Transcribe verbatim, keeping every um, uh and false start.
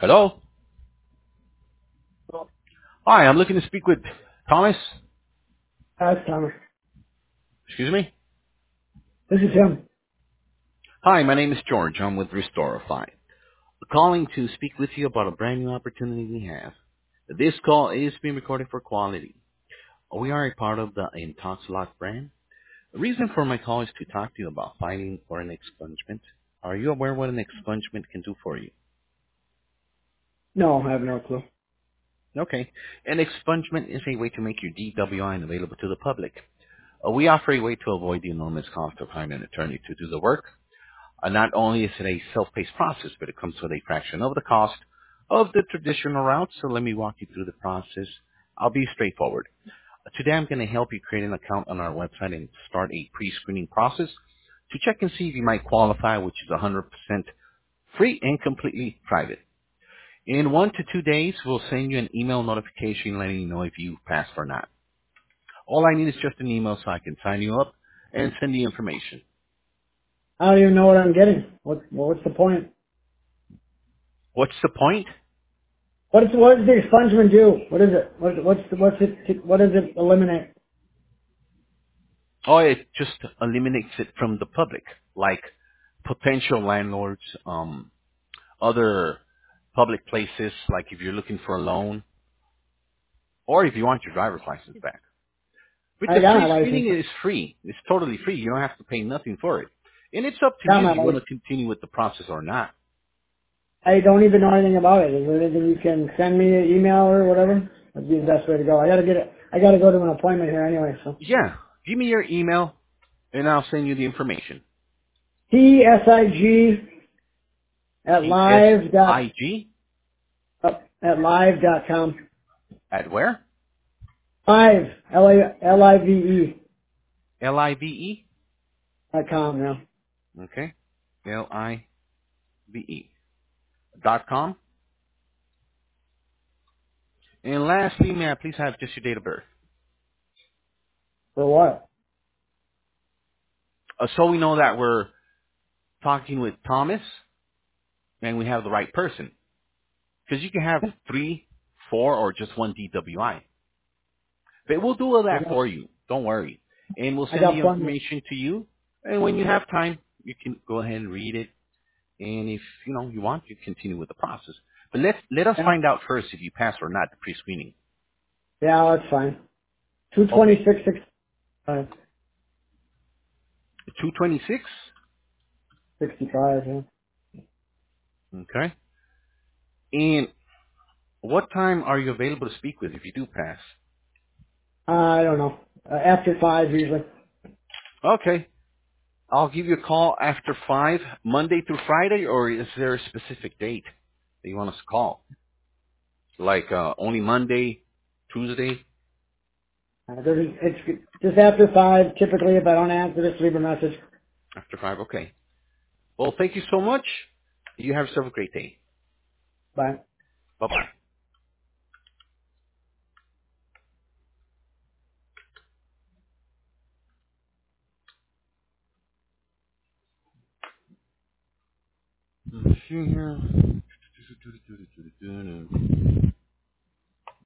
Hello? Well, Hi, I'm looking to speak with Thomas. that's Thomas. Excuse me? This is him. Hi, my name is George. I'm with Restorify. Calling to speak with you about a brand new opportunity we have. This call is being recorded for quality. We are a part of the Intoxilot brand. The reason for my call is to talk to you about fighting for an expungement. Are you aware what an expungement can do for you? No, I have no clue. Okay. An expungement is a way to make your D W I unavailable to the public. Uh, we offer a way to avoid the enormous cost of hiring an attorney to do the work. Uh, not only is it a self-paced process, but it comes with a fraction of the cost of the traditional route. So let me walk you through the process. I'll be straightforward. Uh, Today I'm going to help you create an account on our website and start a pre-screening process to check and see if you might qualify, which is one hundred percent free and completely private. In one to two days, we'll send you an email notification letting you know if you passed or not. All I need is just an email so I can sign you up and send the information. I don't even know what I'm getting. What, well, what's the point? What's the point? What is what does the expungement do? What is it? What, what's the, what's it? What does it eliminate? Oh, it just eliminates it from the public, like potential landlords, um, other public places, like if you're looking for a loan, or if you want your driver's license back. With I the got my license. pre-screening, it is free. It's totally free. You don't have to pay nothing for it. And it's up to Got you. my You want to license. continue with the process or not. I don't even know anything about it. Is there anything you can send me an email or whatever? That'd be the best way to go. I gotta get it. I gotta go to an appointment here anyway. So Yeah. Give me your email, and I'll send you the information. T S I G at live dot T-S-I-G up at live dot com. at where? Live L A L I V E L-I-V-E? dot com now. Okay. L-I-V-E dot com. And lastly, may I please have just your date of birth? For what? Uh, so we know that we're talking with Thomas and we have the right person. Because you can have three, four, or just one D W I. But we'll do all I that got for you. Don't worry. And we'll I send the got plenty. information to you. And when you have time, you can go ahead and read it. And if, you know, you want, you continue with the process. But let let us Yeah, find out first if you pass or not the pre-screening. yeah, that's fine. Two twenty Okay. six six five two twenty-six? sixty five. Yeah. Okay. And what time are you available to speak with if you do pass? Uh, I don't know. Uh, after five usually. Okay. I'll give you a call after five, Monday through Friday, or is there a specific date that you want us to call? Like uh, only Monday, Tuesday, Uh, there's, it's just after five. Typically, if I don't answer, just leave a message. after five? Okay. Well, thank you so much. You have yourself a great day. Bye. Bye-bye. Let's see here.